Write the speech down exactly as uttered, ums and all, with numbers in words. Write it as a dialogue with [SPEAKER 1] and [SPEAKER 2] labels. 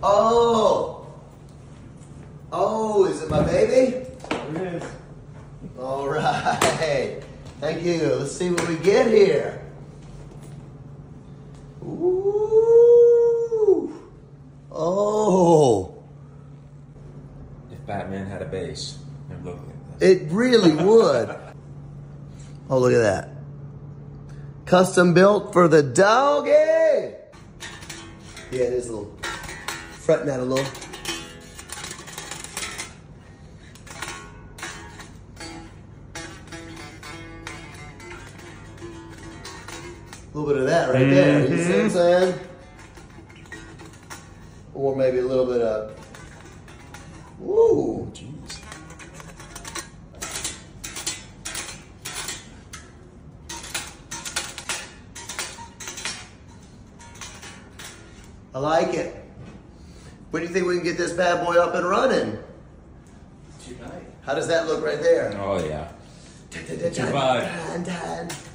[SPEAKER 1] Oh! Oh, is it my baby?
[SPEAKER 2] It is.
[SPEAKER 1] All right. Thank you. Let's see what we get here. Ooh. Oh.
[SPEAKER 3] If Batman had a base, it would look like this.
[SPEAKER 1] It really would. Oh, look at that. Custom built for the doggy. Yeah, it is a little fretting out a little. A little bit of that right there. You see what I'm saying? Or maybe a little bit of, ooh, jeez. I like it. When do you think we can get this bad boy up and running?
[SPEAKER 2] Tonight.
[SPEAKER 1] How does that look right there?
[SPEAKER 3] Oh, yeah.
[SPEAKER 1] Dun, dun, dun,
[SPEAKER 3] Survive.
[SPEAKER 1] dun, dun.